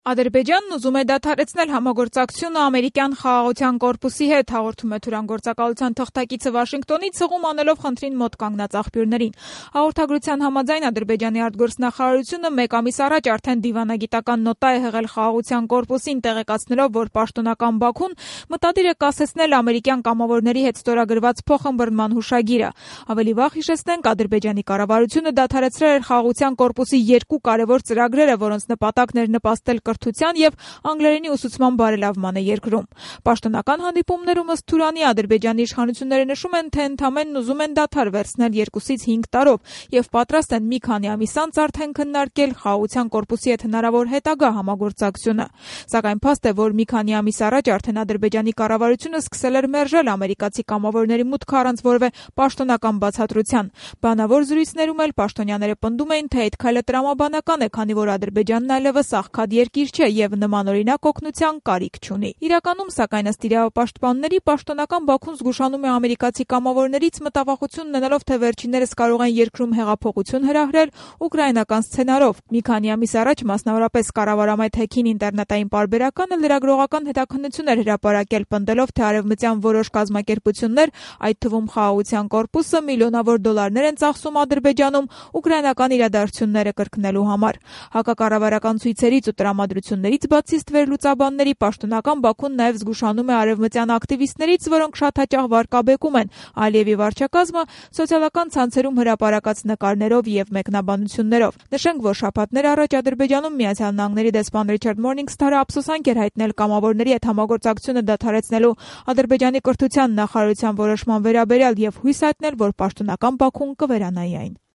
Ադրբեջանն ուզում է դադարեցնել համագործակցությունը ամերիկյան խաղաղության կորպուսի հետ, հաղորդում է Թուրան գործակալության թղթակիցը Վաշինգտոնից, հղում անելով խնդրին մոտ կանգնած աղբյուրներին։ Հաղորդագրության համաձայն Ադրբեջանի արտգործնախարարությունը մեկ ամիս առաջ արդեն դիվանագիտական նոտա է հղել խաղաղության կորպուսին, տեղեկացնելով, որ պաշտոնական Բաքուն մտադիր է կասեցնել ամերիկյան կամավորների հետ ստորագրված փոխըմբռնման հուշագիրը։ Ավելի վաղ հիշեցնենք, Ադրբեջանի կառավարությունը դադարեցրել էր խաղաղության կորպուսի երկու կարևոր ծրագրերը, որոնց նպատակն էր նպաստել կրթության եւ անգլերենի ուսուցման բարելավմանը երկրում։ Պաշտոնական հանդիպումներում ըստ Թուրանի Ադրբեջանի իշխանությունները նշում են, թե ընդամենն ուզում են դադար վերցնել 2-ից 5 տարով եւ պատրաստ են մի քանի ամիս անց արդեն քննարկել խաղաղության կորպուսի հետ հնարավոր հետագա համագործակցությունը։ Սակայն փաստ է, որ մի քանի ամիս առաջ արդեն Ադրբեջանի կառավարությունը սկսել էր մերժել ամերիկացի կամավորների մուտքը առանց որևէ պաշտոնական բացատրության։ Բանավոր զրույցներում էլ պաշտոնյաները պնդում էին, թե այդ քայլը տրամաբանական է, քանի որ Ադրբեջանն այլևս աղքատ երկիր չէ եւ նմանօրինակ օգնության կարիք չունի։ Իրականում, սակայն, ըստ իրավապաշտպանների, պաշտոնական Բաքուն զգուշանում է ամերիկացի կամավորներից, մտավախություն ունենալով, թե վերջիններս կարող են երկրում հեղափոխություն հրահրել ուկրաինական սցենարով։ Մի քանի ամիս առաջ, մասնավորապես կառավարամետ Հեքին ինտերնետային պարբերականը լրագրողական հետաքննություն էր հրապարակել, պնդելով, թե արևմտյան որոշ կազմակերպություններ, այդ թվում խաղաղության կորպուսը, միլիոնավոր դոլարներ են ծախսում Ադրբեջանում ուկրաինական իրադարձությունները կրկնելու համար։ Հակակառավարական ցույցերից ու տրամադրություններից բացի ստվերլուծաբանների, պաշտոնական Բաքուն նաև զգուշանում է արևմտյան ակտիվիստներից, որոնք շատ հաճախ վարկաբեկում են Ալիևի վարչակազմը սոցիալական ցանցերում հրապարակած նկարներով եւ մեկնաբանություններով։ Նշենք, որ շաբաթներ առաջ Ադրբեջանում Միացյալ Նահանգների դեսպան Ռիչարդ Մորնինգսթարը ափսոսանք էր հայտնել կամավորների հետ համագործակցությունը դադարեցնելու Ադրբեջանի կրթության նախարարության որոշման վերաբերյալ եւ հույս հայտնել, որ պաշտոնական Բաքուն կվերանայի այն։